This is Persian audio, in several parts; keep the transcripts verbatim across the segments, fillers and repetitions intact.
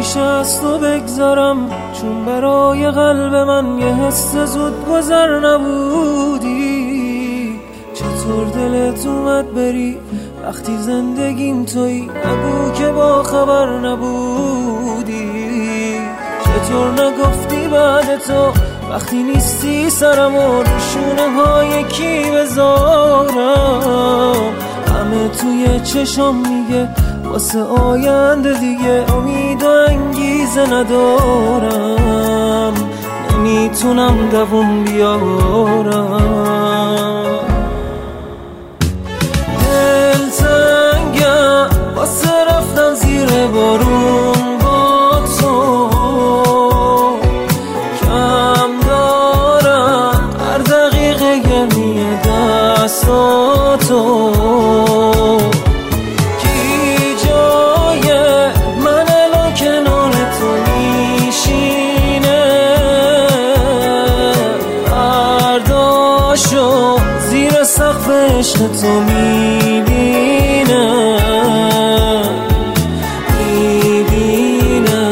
میشه از تو بگذرم، چون برای قلب من یه حس زود گذر نبودی. چطور دلت اومد بری وقتی زندگیم تویی؟ نگو که با خبر نبودی. چطور نگفتی بعد تو وقتی نیستی سرمو رو شونه های کی بذارم؟ همه توی چشم میگه واسه آینده دیگه امید و انگیزه ندارم، نمیتونم دووم بیارم. دلتنگم واسه رفتن زیر بارون با تو، کم دارم هر دقیقه گرمی دستاتو. زیر سقف عشق تو میبینم میبینم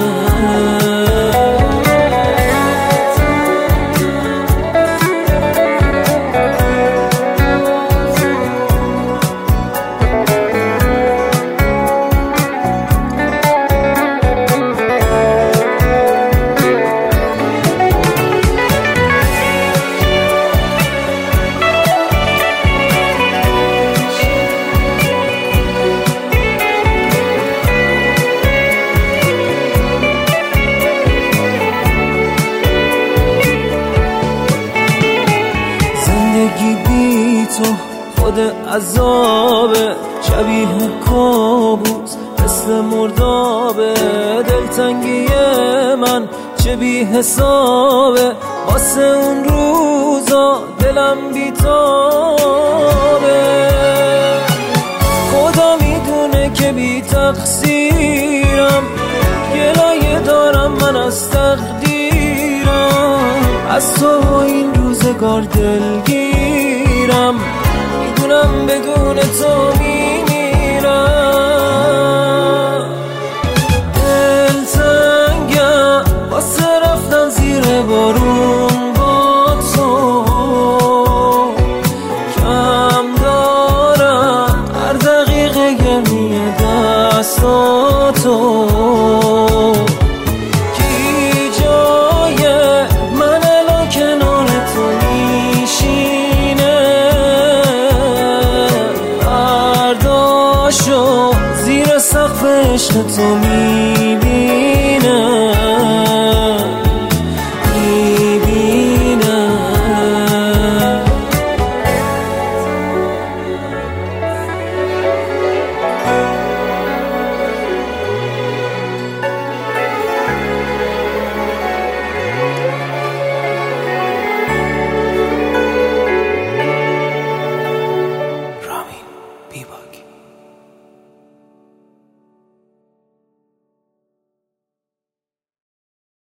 زندگی بی تو خود عذابه، شبیه کابوس مثل مردابه. دلتنگی من چه بی حسابه، واسه اون روزا دلم بی تابه. خدا میدونه که بی تقصیرم، گلایه دارم من از تقدیرم. از تو این روزگار دلگیرم، میدونم بدون تو میمیرم. دلتنگم واسه رفتن زیر بارون با تو، کم دارم هر دقیقه گرمی دستاتو. زیر سقف عشق تو